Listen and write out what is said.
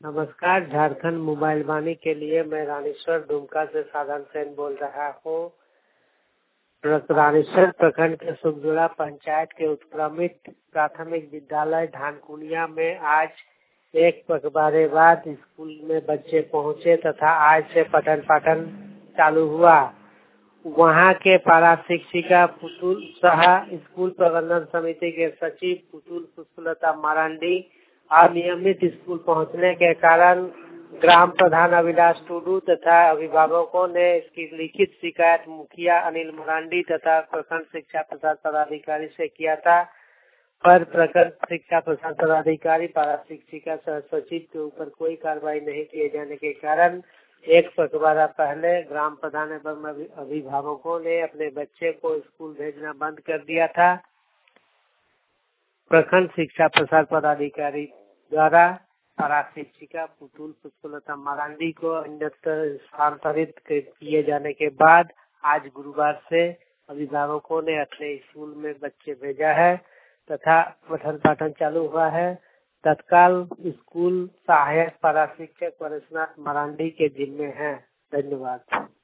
नमस्कार। झारखंड मोबाइल वाणी के लिए मैं रानीश्वर दुमका से साधन सेन बोल रहा हूँ। रानीश्वर प्रखंड के सुखजुड़ा पंचायत के उत्क्रमित प्राथमिक विद्यालय धानकुनिया में आज एक पखवाड़े बाद स्कूल में बच्चे पहुँचे तथा आज से पठन पाठन चालू हुआ। वहाँ के पारा शिक्षिका पुतुल शाह, स्कूल प्रबंधन समिति के सचिव पुतुल पुष्पलता मारांडी अनियमित स्कूल पहुंचने के कारण ग्राम प्रधान अविनाश टुडू तथा अभिभावकों ने इसकी लिखित शिकायत मुखिया अनिल मरांडी तथा प्रखंड शिक्षा प्रसार पदाधिकारी से किया था, पर प्रखंड शिक्षा प्रसार पदाधिकारी पारा शिक्षिका सह सचिव के ऊपर कोई कार्रवाई नहीं किए जाने के कारण एक पखवाड़ा पहले ग्राम प्रधान एवं अभिभावकों ने अपने बच्चे को स्कूल भेजना बंद कर दिया था। प्रखंड शिक्षा प्रसार पदाधिकारी द्वारा पारा शिक्षिका पुतुल पुष्पलता मारांडी को अन्यत्र स्थानांतरित किए जाने के बाद आज गुरुवार से अभिभावकों ने अपने स्कूल में बच्चे भेजा है तथा पठन पाठन चालू हुआ है। तत्काल स्कूल सहायक पारा शिक्षक परेशनाथ मारांडी के जिम्मे है। धन्यवाद।